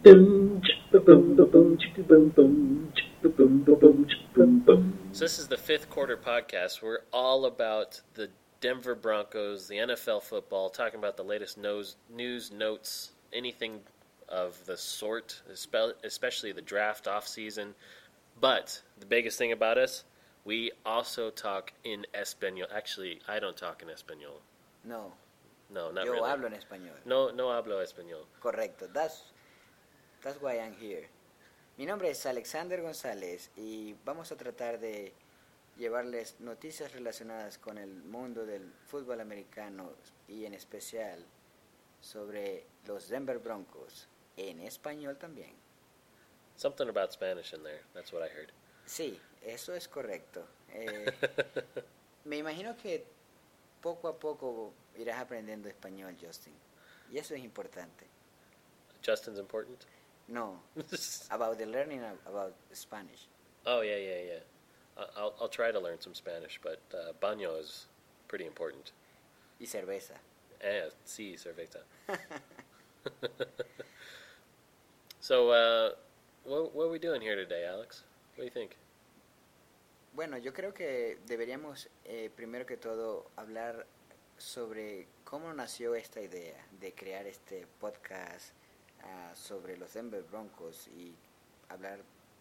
So this is the fifth quarter podcast. We're all about the Denver Broncos, the NFL football, talking about the latest news, notes, anything of the sort, especially the draft offseason. But the biggest thing about us, we also talk in Espanol. Actually, I don't talk in Espanol. No, No, not yo really. hablo en español. No hablo español. Correcto, that's why I'm here. Mi nombre es Alexander González y vamos a tratar de llevarles noticias relacionadas con el mundo del fútbol americano y en especial sobre los Denver Broncos, en español también. Something about Spanish in there. That's what I heard. Sí, eso es correcto. Me imagino que poco a poco irás aprendiendo español, Justin. Y eso es importante. Justin's important? No, about the learning about Spanish. Oh, yeah. I'll try to learn some Spanish, but baño is pretty important. Y cerveza. Sí, cerveza. So, what are we doing here today, Alex? What do you think? Bueno, yo creo que deberíamos primero que todo hablar sobre cómo nació esta idea de crear este podcast sobre los Denver Broncos y hablar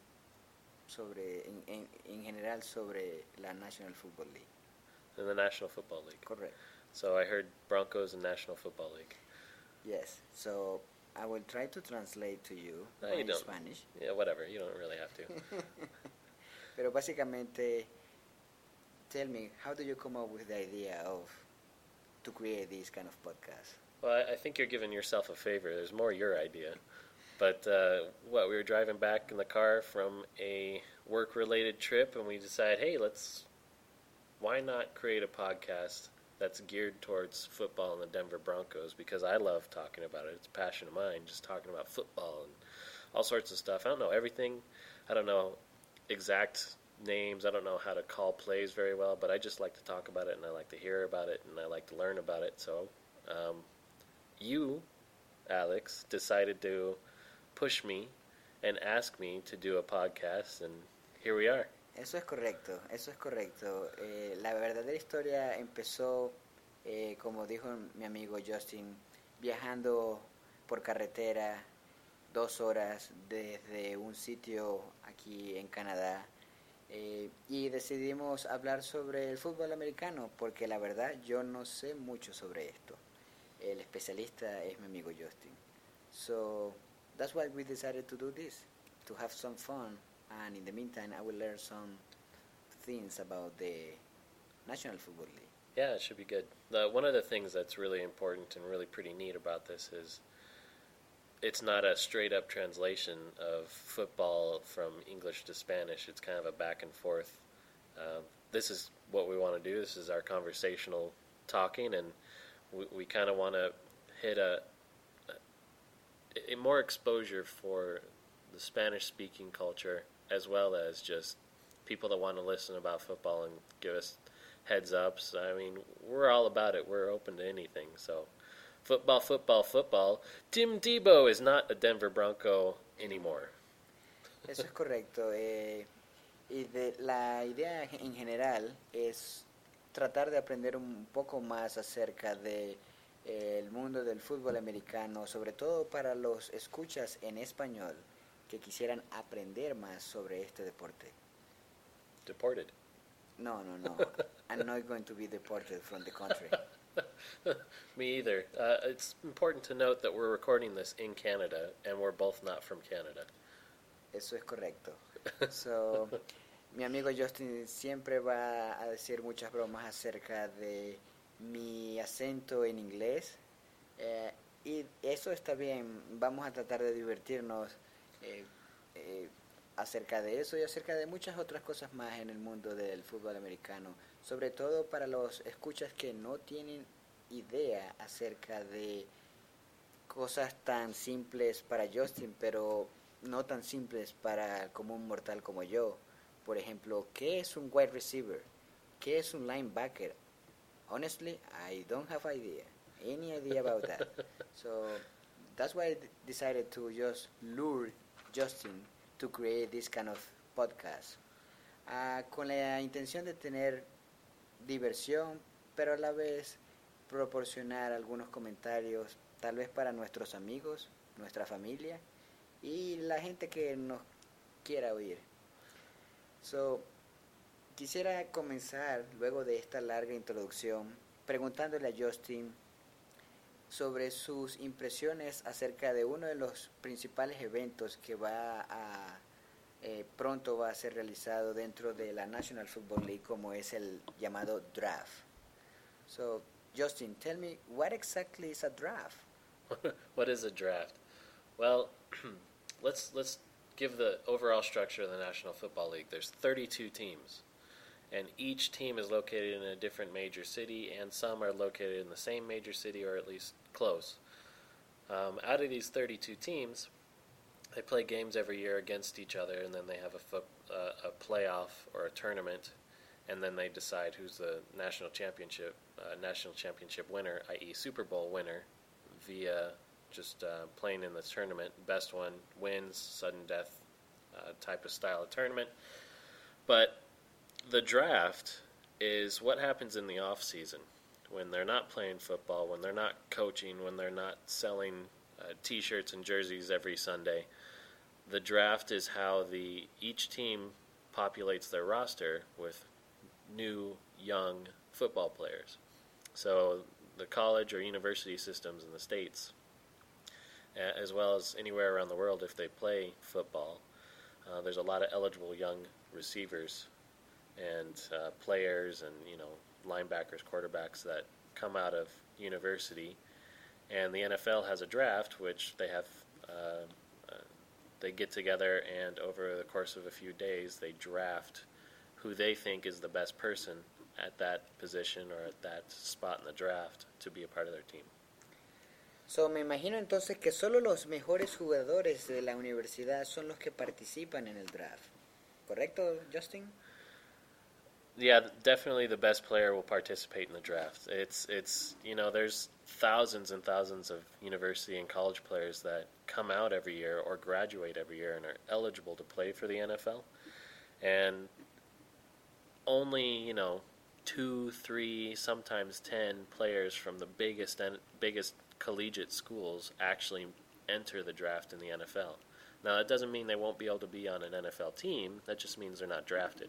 sobre en general sobre la National Football League. In the National Football League. Correct. So I heard Broncos and National Football League. Yes. So I will try to translate to you No, you in don't. Spanish. Yeah, whatever. You don't really have to. Pero básicamente, tell me, how do you come up with the idea to create this kind of podcast? Well, I think you're giving yourself a favor. There's more your idea. But, we were driving back in the car from a work-related trip, and we decided, hey, why not create a podcast that's geared towards football and the Denver Broncos? Because I love talking about it. It's a passion of mine, just talking about football and all sorts of stuff. I don't know everything. I don't know exact names. I don't know how to call plays very well, but I just like to talk about it, and I like to hear about it, and I like to learn about it. So you, Alex, decided to push me and ask me to do a podcast, and here we are. Eso es correcto. La verdadera historia empezó, como dijo mi amigo Justin, viajando por carretera 2 horas desde un sitio aquí en Canadá y decidimos hablar sobre el fútbol americano porque la verdad yo no sé mucho sobre esto. El especialista es mi amigo Justin. So that's why we decided to do this, to have some fun, and in the meantime I will learn some things about the National Football League. Yeah, it should be good. One of the things that's really important and really pretty neat about this is it's not a straight-up translation of football from English to Spanish. It's kind of a back and forth. This is what we want to do. This is our conversational talking, and we kind of want to hit a more exposure for the Spanish-speaking culture, as well as just people that want to listen about football and give us heads-ups. I mean, we're all about it. We're open to anything, so... Football. Tim Tebow is not a Denver Bronco anymore. Eso es correcto. La idea en general es tratar de aprender un poco más acerca de el mundo del fútbol americano, sobre todo para los escuchas en español que quisieran aprender más sobre este deporte. Deported? No. I'm not going to be deported from the country. Me either. It's important to note that we're recording this in Canada, and we're both not from Canada. Eso es correcto. So, mi amigo Justin siempre va a decir muchas bromas acerca de mi acento en inglés. Y eso está bien. Vamos a tratar de divertirnos acerca de eso y acerca de muchas otras cosas más en el mundo del fútbol americano. Sobre todo para los escuchas que no tienen idea acerca de cosas tan simples para Justin, pero no tan simples para el común mortal como yo. Por ejemplo, ¿qué es un wide receiver? ¿Qué es un linebacker? Honestly, I don't have any idea about that. So that's why I decided to just lure Justin to create this kind of podcast. Con la intención de tener diversión, pero a la vez proporcionar algunos comentarios, tal vez para nuestros amigos, nuestra familia y la gente que nos quiera oír. So, quisiera comenzar, luego de esta larga introducción, preguntándole a Justin sobre sus impresiones acerca de uno de los principales eventos que pronto va a ser realizado dentro de la National Football League, como es el llamado draft. So, Justin, tell me, what exactly is a draft? What is a draft? Well, let's give the overall structure of the National Football League. There's 32 teams, and each team is located in a different major city, and some are located in the same major city or at least close. Out of these 32 teams, they play games every year against each other, and then they have a playoff or a tournament, and then they decide who's the national championship winner, i.e. Super Bowl winner, via just playing in the tournament. Best one wins, sudden death type of style of tournament. But the draft is what happens in the off season, when they're not playing football, when they're not coaching, when they're not selling T-shirts and jerseys every Sunday. The draft is how each team populates their roster with new, young football players. So the college or university systems in the States, as well as anywhere around the world if they play football, there's a lot of eligible young receivers and players and, linebackers, quarterbacks that come out of university. And the NFL has a draft, which they have they get together, and over the course of a few days, they draft who they think is the best person at that position or at that spot in the draft to be a part of their team. So, me imagino entonces que solo los mejores jugadores de la universidad son los que participan en el draft. ¿Correcto, Justin? Yeah, definitely the best player will participate in the draft. It's there's thousands and thousands of university and college players that come out every year or graduate every year and are eligible to play for the NFL. And only, 2, 3, sometimes 10 players from the biggest collegiate schools actually enter the draft in the NFL. Now, that doesn't mean they won't be able to be on an NFL team. That just means they're not drafted.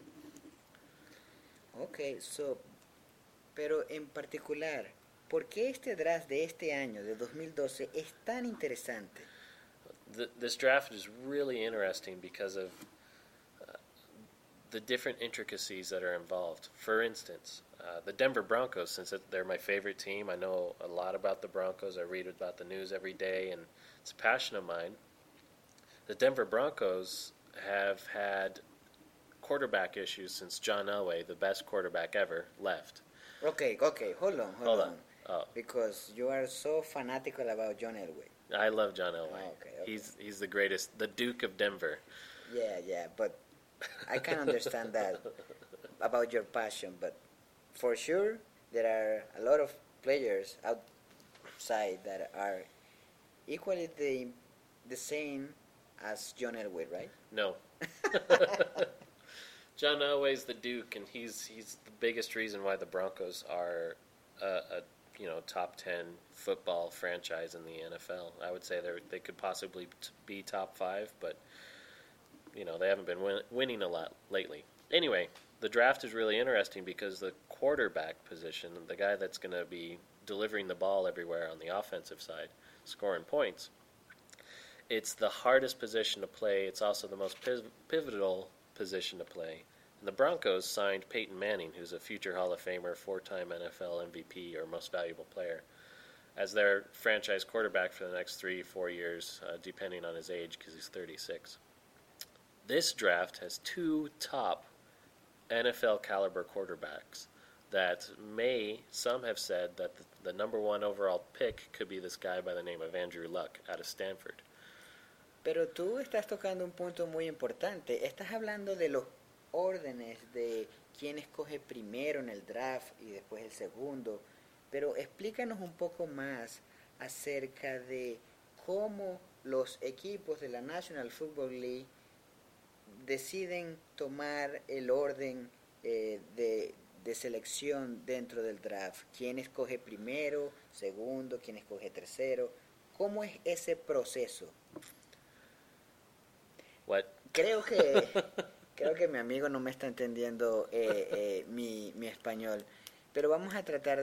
Okay, pero en particular, ¿por qué este draft de este año, de 2012, es tan interesante? This draft is really interesting because of the different intricacies that are involved. For instance, the Denver Broncos, since they're my favorite team, I know a lot about the Broncos. I read about the news every day, and it's a passion of mine. The Denver Broncos have had quarterback issues since John Elway, the best quarterback ever, left. Okay, hold on. Oh. Because you are so fanatical about John Elway. I love John Elway. Oh, okay. He's the greatest, the Duke of Denver. Yeah, but I can understand that about your passion, but for sure there are a lot of players outside that are equally the same as John Elway, right? No. John Elway's the Duke, and he's the biggest reason why the Broncos are a top 10 football franchise in the NFL. I would say they could possibly be top 5, but they haven't been winning a lot lately. Anyway, the draft is really interesting because the quarterback position, the guy that's going to be delivering the ball everywhere on the offensive side, scoring points, it's the hardest position to play. It's also the most pivotal position to play. And the Broncos signed Peyton Manning, who's a future Hall of Famer, 4-time NFL MVP or most valuable player, as their franchise quarterback for the next 3-4 years, depending on his age, because he's 36. This draft has 2 top NFL caliber quarterbacks that some have said that the number 1 overall pick could be this guy by the name of Andrew Luck out of Stanford. Pero tú estás tocando un punto muy importante. Estás hablando de los órdenes de quién escoge primero en el draft y después el segundo. Pero explícanos un poco más acerca de cómo los equipos de la National Football League deciden tomar el orden de selección dentro del draft. ¿Quién escoge primero, segundo, quién escoge tercero? ¿Cómo es ese proceso? What? Creo que mi amigo no me está entendiendo mi español, pero vamos a tratar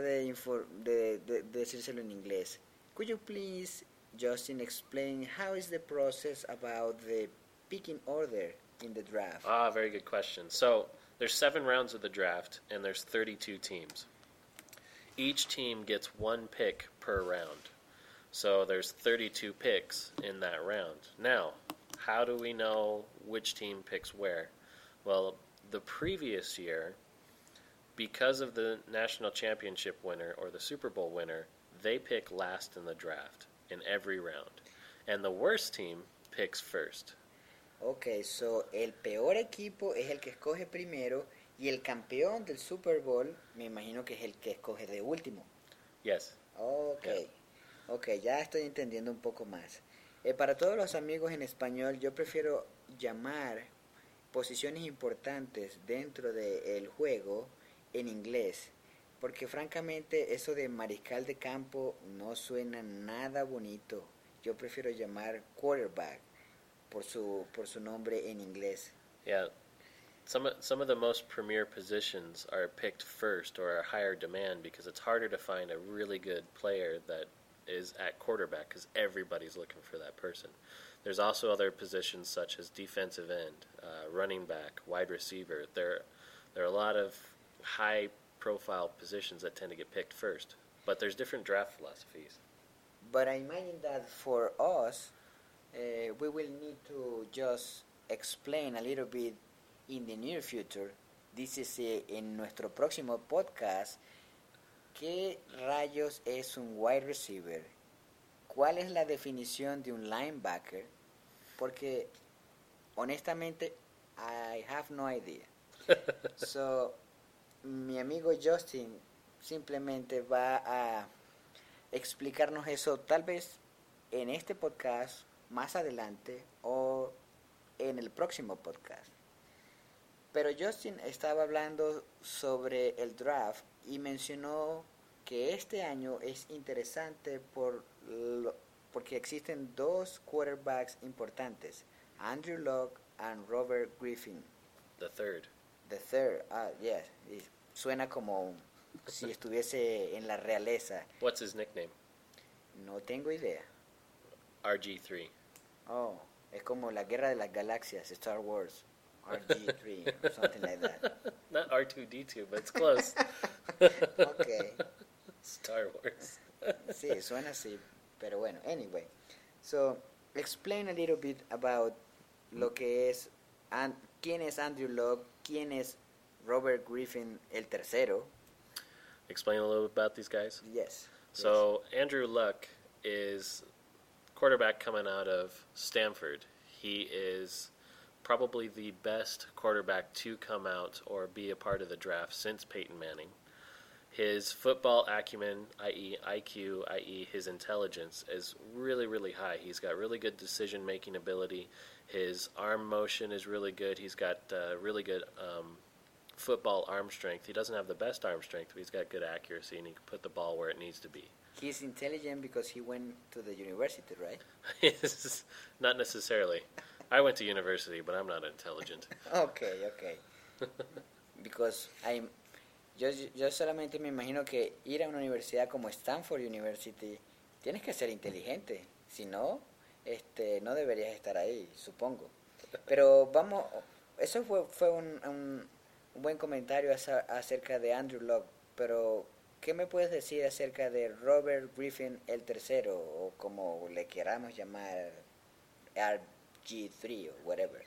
de decírselo en inglés. Could you please, Justin, explain how is the process about the picking order in the draft? Very good question. So there's 7 rounds of the draft, and there's 32 teams. Each team gets 1 pick per round. So there's 32 picks in that round. Now, how do we know which team picks where? Well, the previous year, because of the national championship winner or the Super Bowl winner, they pick last in the draft in every round. And the worst team picks first. Ok, so el peor equipo es el que escoge primero y el campeón del Super Bowl me imagino que es el que escoge de último. Yes. Ok, Yeah. Ok, ya estoy entendiendo un poco más. Para todos los amigos en español, yo prefiero llamar posiciones importantes dentro del juego en inglés, porque francamente eso de mariscal de campo no suena nada bonito. Yo prefiero llamar quarterback por su nombre en inglés. Yeah. Some of the most premier positions are picked first or are higher demand because it's harder to find a really good player that is at quarterback because everybody's looking for that person. There's also other positions such as defensive end, running back, wide receiver. There are a lot of high-profile positions that tend to get picked first, but there's different draft philosophies. But I imagine that for us, we will need to just explain a little bit in the near future. This is en nuestro próximo podcast. ¿Qué rayos es un wide receiver? ¿Cuál es la definición de un linebacker? Porque honestamente, I have no idea. So, mi amigo Justin simplemente va a explicarnos eso tal vez en este podcast más adelante o en el próximo podcast. Pero Justin estaba hablando sobre el draft y mencionó que este año es interesante porque existen 2 quarterbacks importantes, Andrew Luck and Robert Griffin. The third. The third, yes. Suena como si estuviese en la realeza. What's his nickname? No tengo idea. RG3. Oh, es como la Guerra de las Galaxias, Star Wars. RG3 or something like that. Not R2D2, but it's close. Okay. Star Wars. Sí, suena así, pero bueno, anyway. So, explain a little bit about lo que es, quién es Andrew Luck, quién es Robert Griffin el tercero. Explain a little bit about these guys? Yes. So, Andrew Luck is quarterback coming out of Stanford. He is probably the best quarterback to come out or be a part of the draft since Peyton Manning. His football acumen, i.e. IQ, i.e. his intelligence, is really, really high. He's got really good decision-making ability. His arm motion is really good. He's got really good football arm strength. He doesn't have the best arm strength, but he's got good accuracy, and he can put the ball where it needs to be. He's intelligent because he went to the university, right? Not necessarily. I went to university, but I'm not intelligent. Okay. Because yo solamente me imagino que ir a una universidad como Stanford University tienes que ser inteligente, si no, no deberías estar ahí, supongo. Pero vamos, eso fue un buen comentario acerca de Andrew Luck, pero ¿qué me puedes decir acerca de Robert Griffin el tercero, o como le queramos llamar, RG3 or whatever?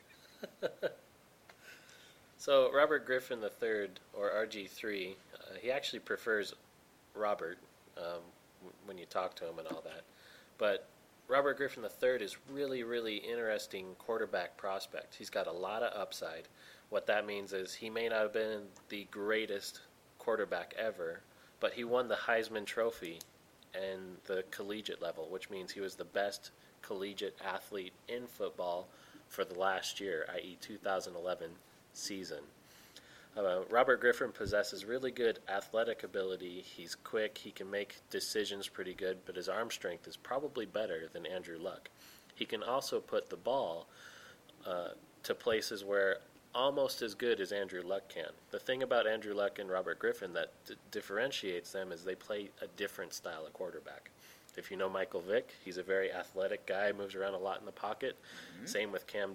So Robert Griffin III, or RG3, he actually prefers Robert when you talk to him and all that. But Robert Griffin III is really, really interesting quarterback prospect. He's got a lot of upside. What that means is he may not have been the greatest quarterback ever, but he won the Heisman Trophy and the collegiate level, which means he was the best collegiate athlete in football for the last year, i.e. 2011 season. Robert Griffin possesses really good athletic ability. He's quick. He can make decisions pretty good, but his arm strength is probably better than Andrew Luck. He can also put the ball to places where almost as good as Andrew Luck can. The thing about Andrew Luck and Robert Griffin that differentiates them is they play a different style of quarterback. If you know Michael Vick, he's a very athletic guy, moves around a lot in the pocket. Mm-hmm. Same with Cam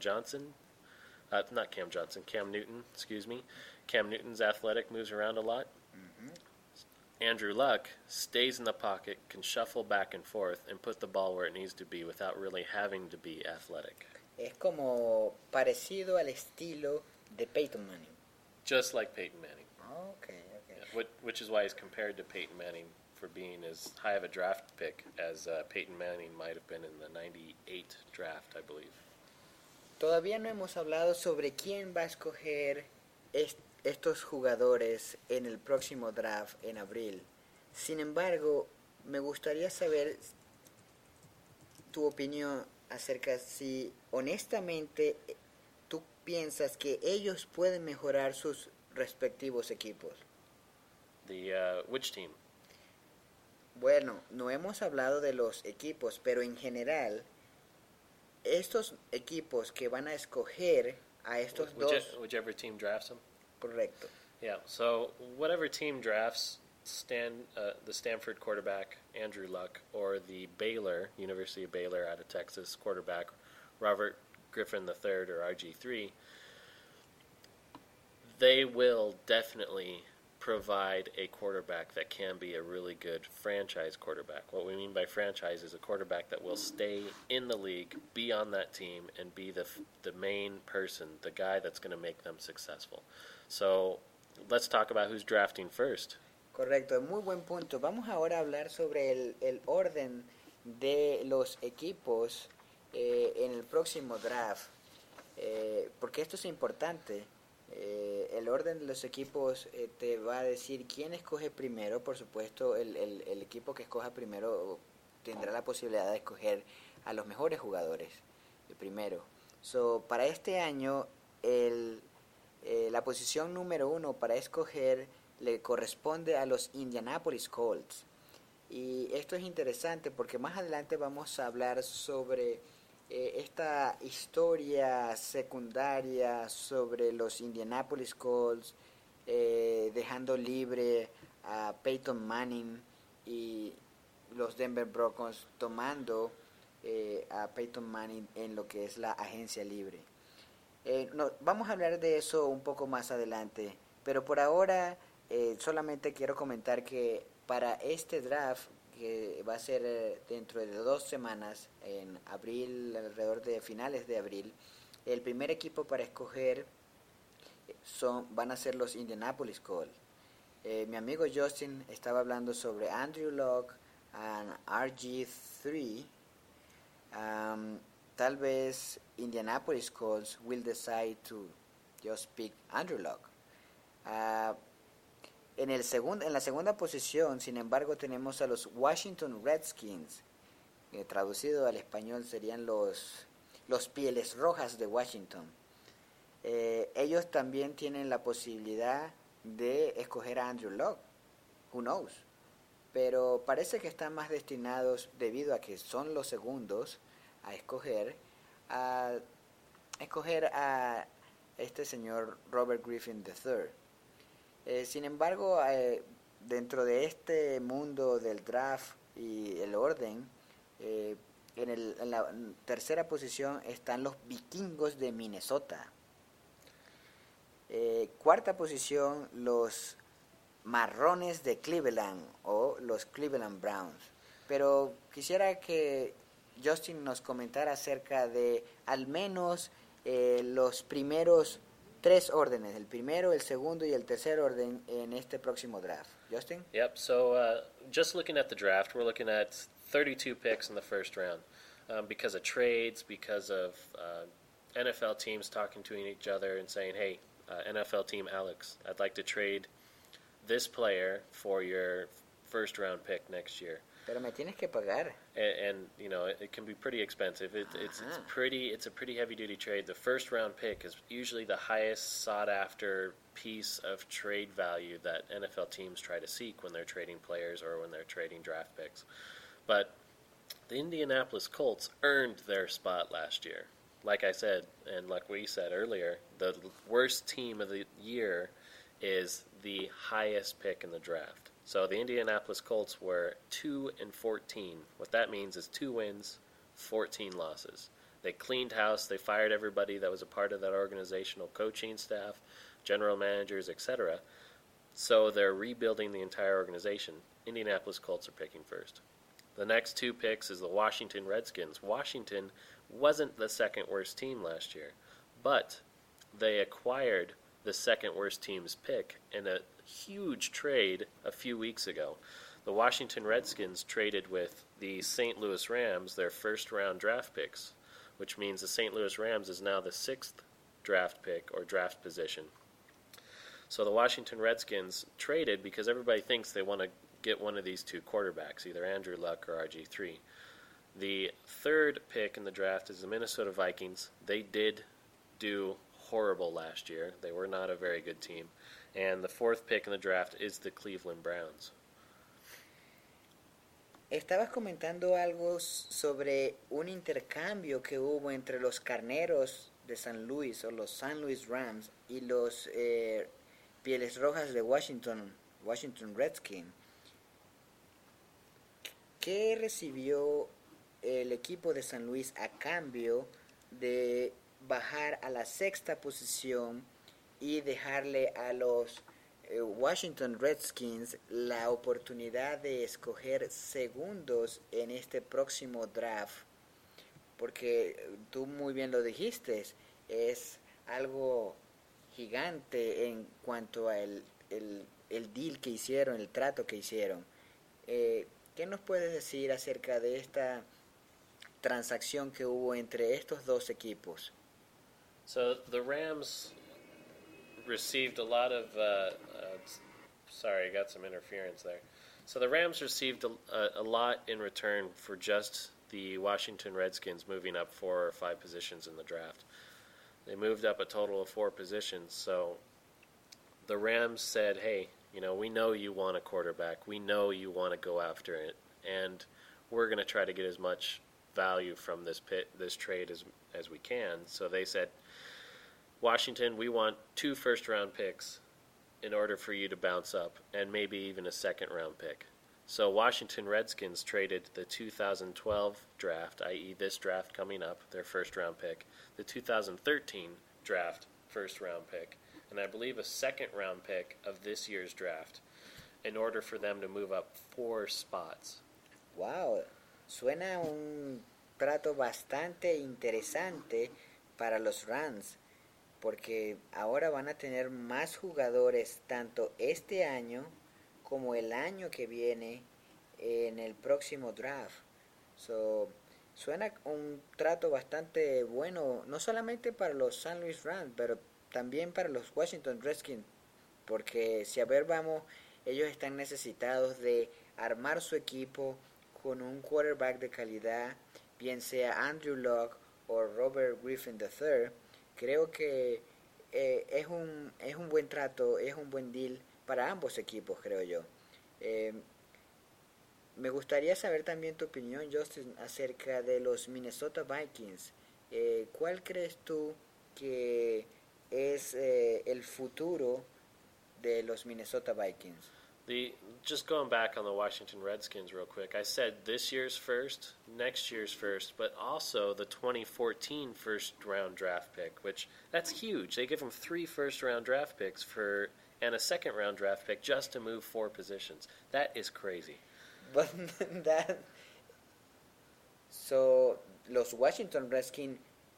Newton, excuse me. Cam Newton's athletic, moves around a lot. Mm-hmm. Andrew Luck stays in the pocket, can shuffle back and forth, and put the ball where it needs to be without really having to be athletic. Es como parecido al estilo de Peyton Manning. Just like Peyton Manning. Okay. Yeah, which is why he's compared to Peyton Manning for being as high of a draft pick as Peyton Manning might have been in the 98 draft, I believe. Todavía no hemos hablado sobre quién va a escoger estos jugadores en el próximo draft en abril. Sin embargo, me gustaría saber tu opinión acerca si honestamente tú piensas que ellos pueden mejorar sus respectivos equipos. Which team? Bueno, no hemos hablado de los equipos, pero en general, estos equipos que van a escoger a estos dos... Whichever team drafts them? Correcto. Yeah, so whatever team drafts the Stanford quarterback, Andrew Luck, or the University of Baylor out of Texas quarterback, Robert Griffin III, or RG3, they will definitely provide a quarterback that can be a really good franchise quarterback. What we mean by franchise is a quarterback that will stay in the league, be on that team, and be the main person, the guy that's going to make them successful. So let's talk about who's drafting first. Correcto, muy buen punto. Vamos ahora a hablar sobre el orden de los equipos en el próximo draft, porque esto es importante. El orden de los equipos te va a decir quién escoge primero. Por supuesto, el equipo que escoja primero tendrá la posibilidad de escoger a los mejores jugadores primero. Para este año, la posición número 1 para escoger le corresponde a los Indianapolis Colts. Y esto es interesante porque más adelante vamos a hablar sobre esta historia secundaria sobre los Indianapolis Colts, dejando libre a Peyton Manning y los Denver Broncos tomando a Peyton Manning en lo que es la agencia libre. Vamos a hablar de eso un poco más adelante, pero por ahora solamente quiero comentar que para este draft, que va a ser dentro de 2 semanas, en abril, alrededor de finales de abril, el primer equipo para escoger van a ser los Indianapolis Colts. Mi amigo Justin estaba hablando sobre Andrew Luck and RG3. Tal vez Indianapolis Colts will decide to just pick Andrew Luck. En la segunda posición, sin embargo, tenemos a los Washington Redskins, que traducido al español serían los Pieles Rojas de Washington. Ellos también tienen la posibilidad de escoger a Andrew Luck, who knows, pero parece que están más destinados, debido a que son los segundos a escoger a este señor Robert Griffin III. Sin embargo, dentro de este mundo del draft y el orden, en la tercera posición están los Vikingos de Minnesota. Cuarta posición, los Marrones de Cleveland o los Cleveland Browns. Pero quisiera que Justin nos comentara acerca de al menos los primeros 3 órdenes, el primero, el segundo y el tercer orden en este próximo draft. Justin? Yep, so just looking at the draft, we're looking at 32 picks in the first round because of trades, because of NFL teams talking to each other and saying, hey, NFL team Alex, I'd like to trade this player for your first round pick next year. Pero me tienes que pagar. And you know it can be pretty expensive. It's a pretty heavy duty trade. The first round pick is usually the highest sought after piece of trade value that NFL teams try to seek when they're trading players or when they're trading draft picks. But the Indianapolis Colts earned their spot last year. Like I said, and like we said earlier, the worst team of the year is the highest pick in the draft. So the Indianapolis Colts were 2-14. What that means is 2 wins, 14 losses. They cleaned house. They fired everybody that was a part of that organizational coaching staff, general managers, etc. So they're rebuilding the entire organization. Indianapolis Colts are picking first. The next 2 picks is the Washington Redskins. Washington wasn't the second worst team last year, but they acquired the second worst team's pick in a huge trade a few weeks ago. The Washington Redskins traded with the St. Louis Rams their first round draft picks, which means the St. Louis Rams is now the 6th draft pick or draft position. So the Washington Redskins traded because everybody thinks they want to get one of these 2 quarterbacks, either Andrew Luck or RG3. The 3rd pick in the draft is the Minnesota Vikings. They did do horrible last year. They were not a very good team. And the 4th pick in the draft is the Cleveland Browns. Estabas comentando algo sobre un intercambio que hubo entre los Carneros de San Luis o los San Luis Rams y los Pieles Rojas de Washington Redskins. ¿Qué recibió el equipo de San Luis a cambio de bajar a la 6ª posición y dejarle a los Washington Redskins la oportunidad de escoger segundos en este próximo draft? Porque tú muy bien lo dijiste, es algo gigante en cuanto a el deal que hicieron, el trato que hicieron. ¿Qué nos puedes decir acerca de esta transacción que hubo entre estos 2 equipos? So the Rams received a lot of sorry, I got some interference there. So the Rams received a lot in return for just the Washington Redskins moving up 4 or 5 positions in the draft. They moved up a total of 4 positions. So the Rams said, hey, you know, we know you want a quarterback. We know you want to go after it. And we're going to try to get as much value from this trade as we can. So they said, Washington, we want 2 first-round picks in order for you to bounce up, and maybe even a second-round pick. So Washington Redskins traded the 2012 draft, i.e. this draft coming up, their first-round pick, the 2013 draft first-round pick, and I believe a second-round pick of this year's draft in order for them to move up 4 spots. Wow, suena un trato bastante interesante para los Rams, porque ahora van a tener más jugadores tanto este año como el año que viene en el próximo draft. Suena un trato bastante bueno, no solamente para los San Luis Rams, pero también para los Washington Redskins, porque si a ver vamos, ellos están necesitados de armar su equipo con un quarterback de calidad, bien sea Andrew Luck o Robert Griffin III. Creo que es un buen trato, es un buen deal para ambos equipos, creo yo. Me gustaría saber también tu opinión, Justin, acerca de los Minnesota Vikings. ¿Cuál crees tú que es el futuro de los Minnesota Vikings? Just going back on the Washington Redskins real quick, I said this year's first, next year's first, but also the 2014 first-round draft pick, which that's huge. They give them 3 first-round draft picks and a second-round draft pick just to move 4 positions. That is crazy. But so los Washington Redskins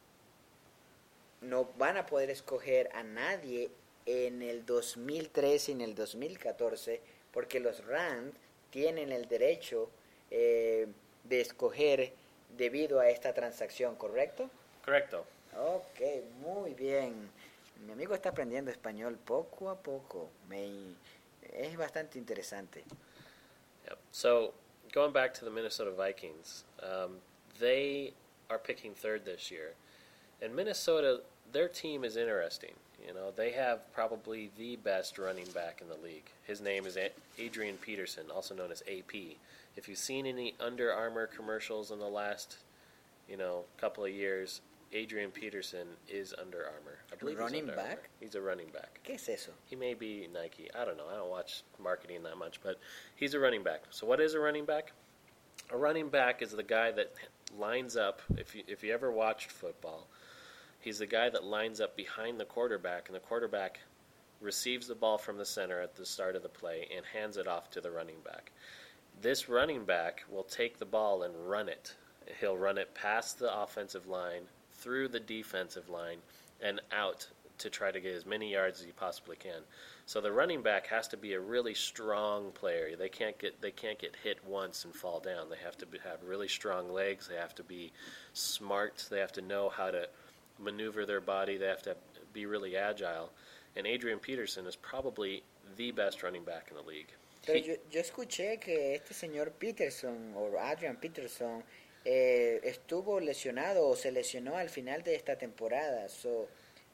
no van a poder escoger a nadie en el 2013 y en el 2014 porque los Rams tienen el derecho de escoger debido a esta transacción, ¿correcto? Correcto. Ok, muy bien. Mi amigo está aprendiendo español poco a poco. Es bastante interesante. Yep. So, going back to the Minnesota Vikings, they are picking third this year. And Minnesota, their team is interesting. You know, they have probably the best running back in the league. His name is Adrian Peterson, also known as AP. If you've seen any Under Armour commercials in the last, couple of years, Adrian Peterson is Under Armour. I believe running he's Under back? Armour. He's a running back. ¿Qué es eso? He may be Nike. I don't know. I don't watch marketing that much, but he's a running back. So what is a running back? A running back is the guy that lines up. If you ever watched football, he's the guy that lines up behind the quarterback, and the quarterback receives the ball from the center at the start of the play and hands it off to the running back. This running back will take the ball and run it. He'll run it past the offensive line, through the defensive line, and out to try to get as many yards as he possibly can. So the running back has to be a really strong player. They can't get hit once and fall down. They have to have really strong legs. They have to be smart. They have to know how to maneuver their body. They have to be really agile. And Adrian Peterson is probably the best running back in the league. Pero yo escuché que este señor Peterson, o Adrian Peterson, estuvo lesionado o se lesionó al final de esta temporada. So,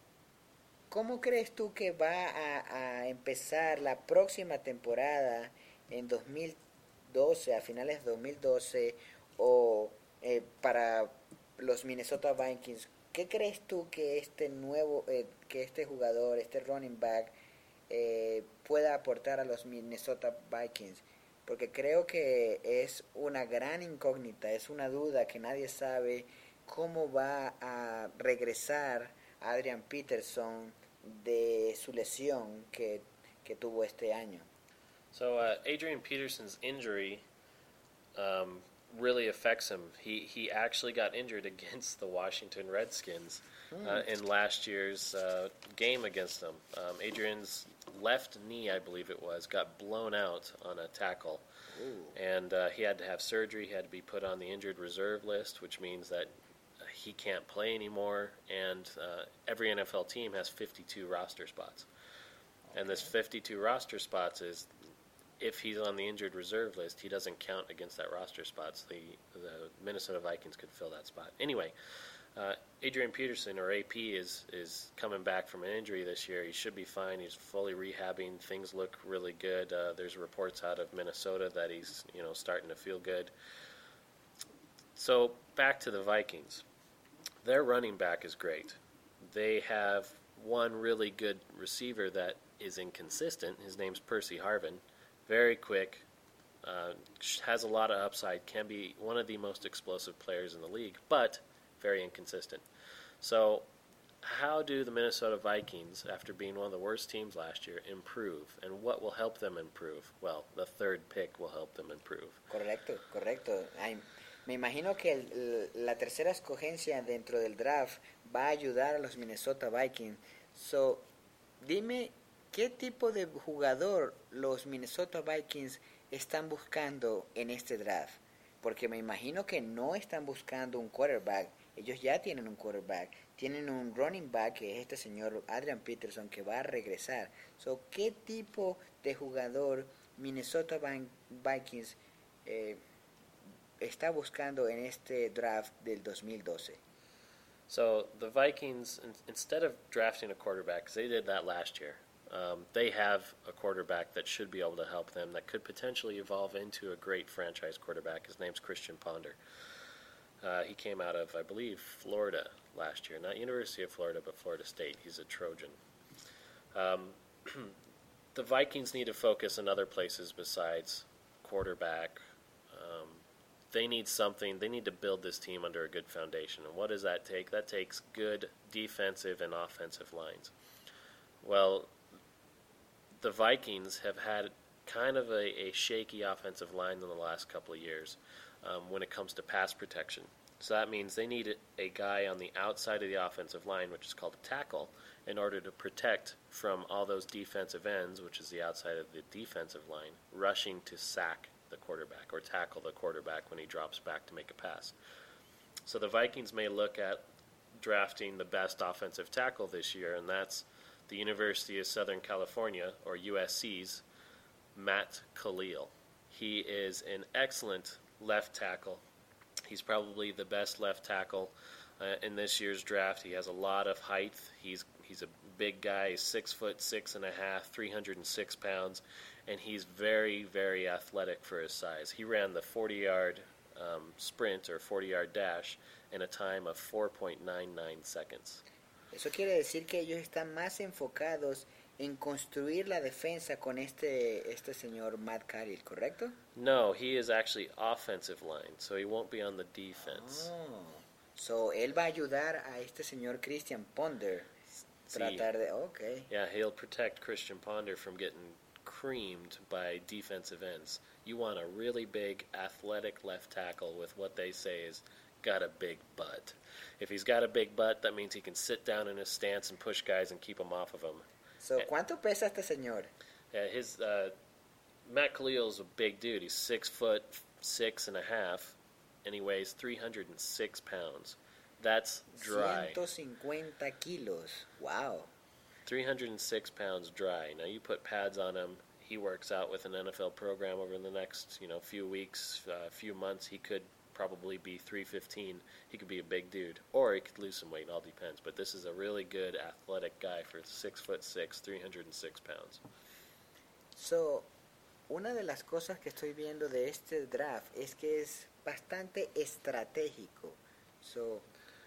¿cómo crees tú que va a empezar la próxima temporada en 2012, a finales de 2012, o para los Minnesota Vikings? ¿Qué crees tú que que este jugador, este running back, pueda aportar a los Minnesota Vikings? Porque creo que es una gran incógnita, es una duda que nadie sabe cómo va a regresar Adrian Peterson de su lesión que tuvo este año. So Adrian Peterson's injury really affects him. He actually got injured against the Washington Redskins in last year's game against them. Adrian's left knee, I believe it was, got blown out on a tackle. Ooh. And he had to have surgery. He had to be put on the injured reserve list, which means that he can't play anymore. And every NFL team has 52 roster spots. Okay. And this 52 roster spots is, if he's on the injured reserve list, he doesn't count against that roster spots. The Minnesota Vikings could fill that spot. Anyway, Adrian Peterson, or AP, is coming back from an injury this year. He should be fine. He's fully rehabbing. Things look really good. There's reports out of Minnesota that he's starting to feel good. So back to the Vikings. Their running back is great. They have one really good receiver that is inconsistent. His name's Percy Harvin. Very quick, has a lot of upside, can be one of the most explosive players in the league, but very inconsistent. So how do the Minnesota Vikings, after being one of the worst teams last year, improve? And what will help them improve? Well, the third pick will help them improve. Correcto. Me imagino que la tercera escogencia dentro del draft va a ayudar a los Minnesota Vikings. So, dime, ¿qué tipo de jugador los Minnesota Vikings están buscando en este draft? Porque me imagino que no están buscando un quarterback. Ellos ya tienen un quarterback. Tienen un running back, que es este señor Adrian Peterson, que va a regresar. So, ¿qué tipo de jugador Minnesota Vikings está buscando en este draft del 2012? So the Vikings, instead of drafting a quarterback, because they did that last year, they have a quarterback that should be able to help them, that could potentially evolve into a great franchise quarterback. His name's Christian Ponder. He came out of, I believe, Florida last year. Not University of Florida, but Florida State. He's a Trojan. The Vikings need to focus on other places besides quarterback. They need something. They need to build this team under a good foundation. And what does that take? That takes good defensive and offensive lines. Well, the Vikings have had kind of a shaky offensive line in the last couple of years when it comes to pass protection. So that means they need a guy on the outside of the offensive line, which is called a tackle, in order to protect from all those defensive ends, which is the outside of the defensive line, rushing to sack the quarterback or tackle the quarterback when he drops back to make a pass. So the Vikings may look at drafting the best offensive tackle this year, and that's the University of Southern California, or USC's, Matt Khalil. He is an excellent left tackle. He's probably the best left tackle in this year's draft. He has a lot of height. He's a big guy. He's 6'6.5", 306 pounds, and he's very, very athletic for his size. He ran the 40-yard sprint or 40-yard dash in a time of 4.99 seconds. Eso quiere decir que ellos están más enfocados en construir la defensa con este señor Matt Cahill, ¿correcto? No, he is actually offensive line, so he won't be on the defense. Oh. So él va a ayudar a este señor Christian Ponder. Tratar de, okay. Yeah, he'll protect Christian Ponder from getting creamed by defensive ends. You want a really big, athletic left tackle with what they say is got a big butt. If he's got a big butt, that means he can sit down in his stance and push guys and keep them off of him. So, ¿cuánto pesa este señor? Matt Khalil's a big dude. He's 6'6.5", and he weighs 306 pounds. That's dry. 150 kilos. Wow. 306 pounds dry. Now you put pads on him. He works out with an NFL program over the next, few weeks, few months. He could probably be 315. He could be a big dude, or he could lose some weight. It all depends. But this is a really good athletic guy for 6'6", 306 pounds. So, una de las cosas que estoy viendo de este draft es que es bastante estratégico. So,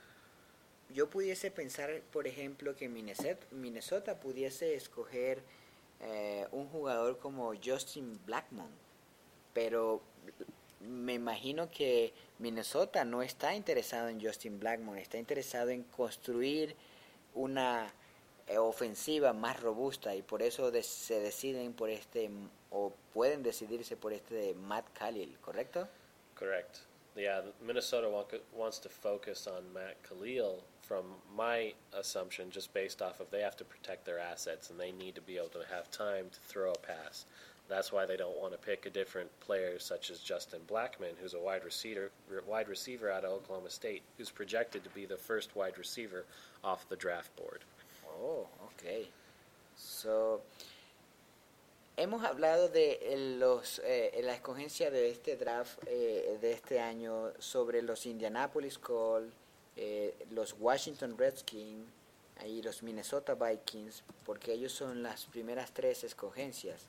yo pudiese pensar, por ejemplo, que Minnesota pudiese escoger un jugador como Justin Blackmon, pero me imagino que Minnesota no está interesado en Justin Blackmon, está interesado en construir una ofensiva más robusta, y por eso se deciden por o pueden decidirse por de Matt Khalil, ¿correcto? Correct. Yeah, Minnesota wants to focus on Matt Khalil from my assumption, just based off of they have to protect their assets and they need to be able to have time to throw a pass. That's why they don't want to pick a different player such as Justin Blackmon, who's a wide receiver out of Oklahoma State, who's projected to be the first wide receiver off the draft board. Oh, okay. So, hemos hablado de la escogencia de este draft de este año sobre los Indianapolis Colts, los Washington Redskins y los Minnesota Vikings, porque ellos son las primeras tres escogencias.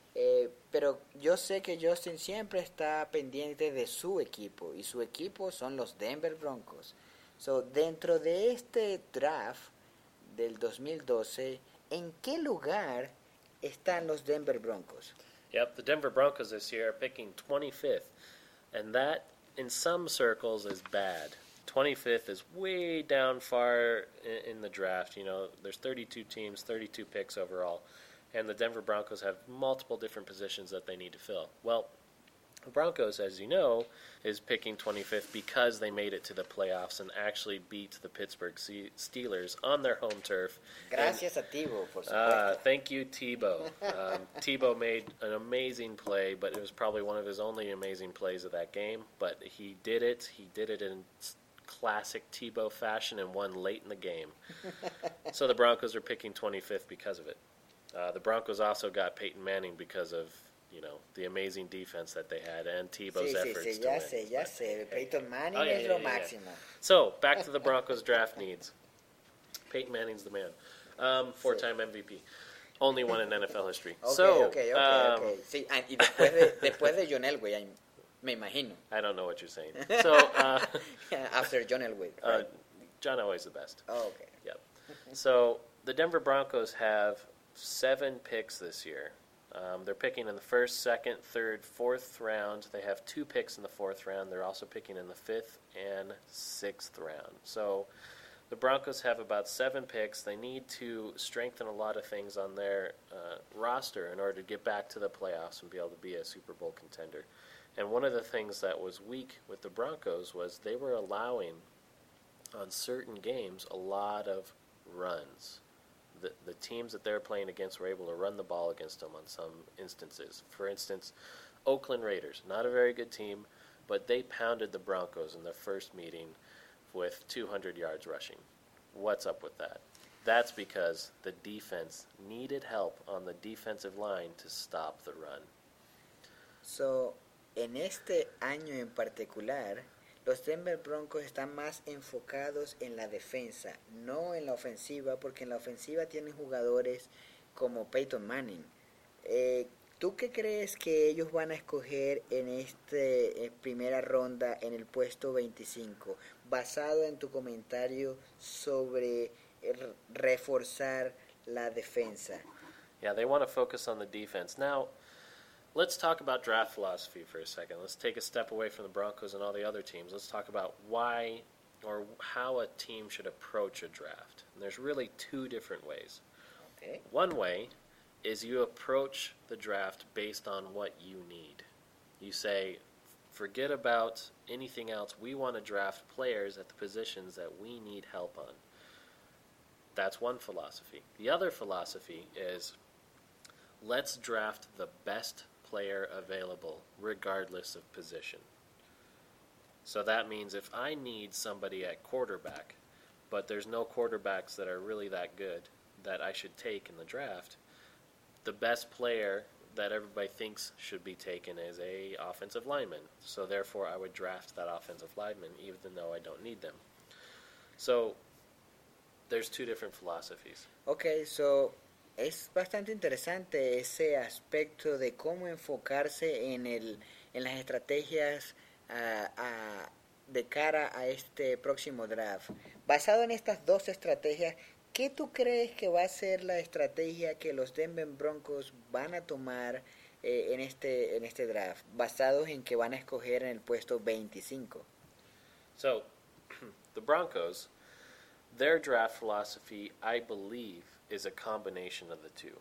Pero yo sé que Justin siempre está pendiente de su equipo, y su equipo son los Denver Broncos. So, dentro de este draft del 2012, ¿en qué lugar están los Denver Broncos? Yep, the Denver Broncos this year are picking 25th, and that, in some circles, is bad. 25th is way down far in the draft. There's 32 teams, 32 picks overall, and the Denver Broncos have multiple different positions that they need to fill. Well, the Broncos, as you know, is picking 25th because they made it to the playoffs and actually beat the Pittsburgh Steelers on their home turf. Gracias a Tebow, por supuesto. Thank you, Tebow. Tebow made an amazing play, but it was probably one of his only amazing plays of that game. But he did it. He did it in classic Tebow fashion and won late in the game. So the Broncos are picking 25th because of it. The Broncos also got Peyton Manning because of the amazing defense that they had and Tebow's efforts to win. Ya sé. Peyton Manning es lo máximo. So, back to the Broncos draft needs. Peyton Manning's the man. Four-time MVP. Only one in NFL history. Okay. Sí, y después de John Elway, me imagino. I don't know what you're saying. So, after John Elway. Right? John Elway's the best. Oh, okay. Yep. So, the Denver Broncos have 7 picks this year. They're picking in the 1st, 2nd, 3rd, 4th round. They have 2 picks in the 4th round. They're also picking in the 5th and 6th round. So the Broncos have about 7 picks. They need to strengthen a lot of things on their roster in order to get back to the playoffs and be able to be a Super Bowl contender. And one of the things that was weak with the Broncos was they were allowing, on certain games, a lot of runs. The teams that they're playing against were able to run the ball against them on some instances. For instance, Oakland Raiders, not a very good team, but they pounded the Broncos in their first meeting with 200 yards rushing. What's up with that? That's because the defense needed help on the defensive line to stop the run. So, en este año en particular, los Denver Broncos están más enfocados en la defensa, no en la ofensiva, porque en la ofensiva tienen jugadores como Peyton Manning. Eh, ¿Tú qué crees que ellos van a escoger en este primera ronda en el puesto 25, basado en tu comentario sobre reforzar la defensa? Yeah, they want to focus on the defense. Now, let's talk about draft philosophy for a second. Let's take a step away from the Broncos and all the other teams. Let's talk about why or how a team should approach a draft. And there's really two different ways. Okay. One way is you approach the draft based on what you need. You say, forget about anything else. We want to draft players at the positions that we need help on. That's one philosophy. The other philosophy is, let's draft the best player available regardless of position. So that means if I need somebody at quarterback, but there's no quarterbacks that are really that good that I should take in the draft, the best player that everybody thinks should be taken is a offensive lineman. So therefore I would draft that offensive lineman even though I don't need them. So there's two different philosophies. Okay, so es bastante interesante ese aspecto de cómo enfocarse en las estrategias de cara a este próximo draft. Basado en estas dos estrategias, ¿qué tú crees que va a ser la estrategia que los Denver Broncos van a tomar en este draft? Basados en que van a escoger en el puesto 25. So, the Broncos, their draft philosophy, I believe, is a combination of the two.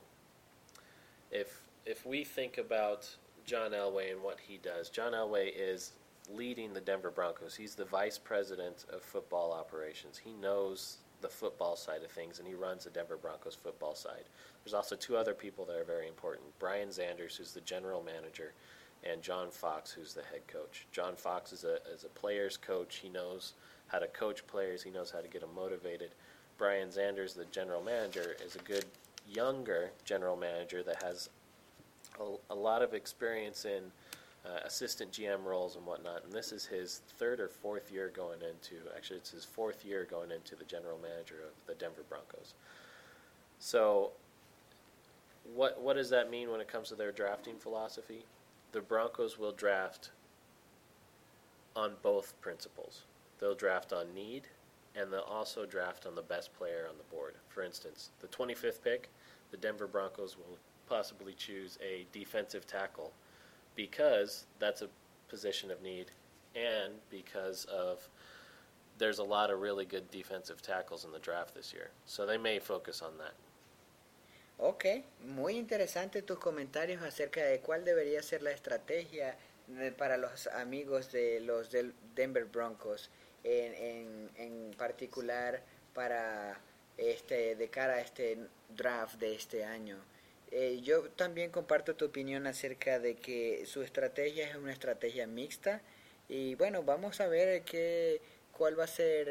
If we think about John Elway and what he does, John Elway is leading the Denver Broncos. He's the vice president of football operations. He knows the football side of things, and he runs the Denver Broncos football side. There's also two other people that are very important. Brian Zanders, who's the general manager, and John Fox, who's the head coach. John Fox is a player's coach. He knows how to coach players. He knows how to get them motivated. Brian Zanders, the general manager, is a good younger general manager that has a lot of experience in assistant GM roles and whatnot. And this is his third or fourth year going into, actually it's his fourth year going into the general manager of the Denver Broncos. So what does that mean when it comes to their drafting philosophy? The Broncos will draft on both principles. They'll draft on need, and they'll also draft on the best player on the board. For instance, the 25th pick, the Denver Broncos will possibly choose a defensive tackle because that's a position of need and because of there's a lot of really good defensive tackles in the draft this year. So they may focus on that. Ok, muy interesante tus comentarios acerca de cuál debería ser la estrategia para los amigos de los del Denver Broncos, en particular para de cara a este draft de este año. Yo también comparto tu opinión acerca de que su estrategia es una estrategia mixta y bueno, vamos a ver cuál va a ser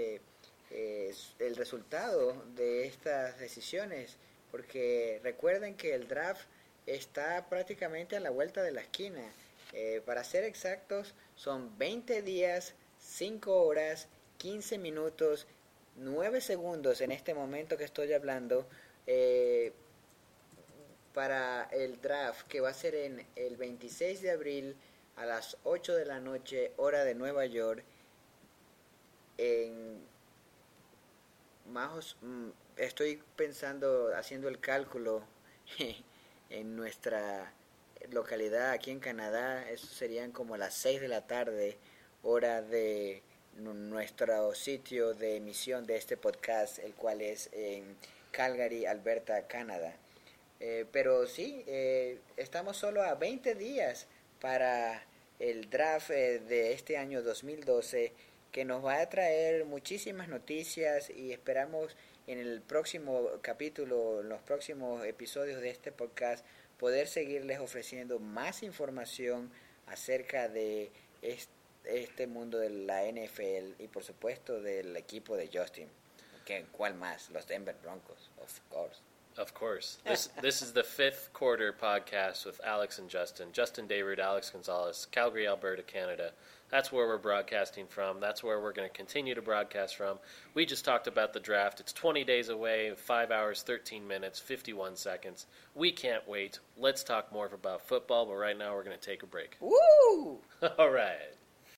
el resultado de estas decisiones, porque recuerden que el draft está prácticamente a la vuelta de la esquina. Para ser exactos, son 20 días, 5 horas, 15 minutos, 9 segundos en este momento que estoy hablando, para el draft que va a ser en el 26 de abril a las 8 de la noche, hora de Nueva York. Estoy pensando, haciendo el cálculo en nuestra localidad aquí en Canadá, eso serían como las 6 de la tarde, hora de nuestro sitio de emisión de este podcast, el cual es en Calgary, Alberta, Canadá. Pero sí, estamos solo a 20 días para el draft de este año 2012, que nos va a traer muchísimas noticias y esperamos en el próximo capítulo, en los próximos episodios de este podcast, poder seguirles ofreciendo más información acerca de este mundo de la NFL y por supuesto del equipo de Justin. ¿Cuál más? Los Denver Broncos, of course. Of course. This is the fifth quarter podcast with Alex and Justin. Justin Dayrude, Alex Gonzalez, Calgary, Alberta, Canada. That's where we're broadcasting from. That's where we're going to continue to broadcast from. We just talked about the draft. It's 20 days away, 5 hours, 13 minutes, 51 seconds. We can't wait. Let's talk more about football, but right now we're going to take a break. Woo! All right.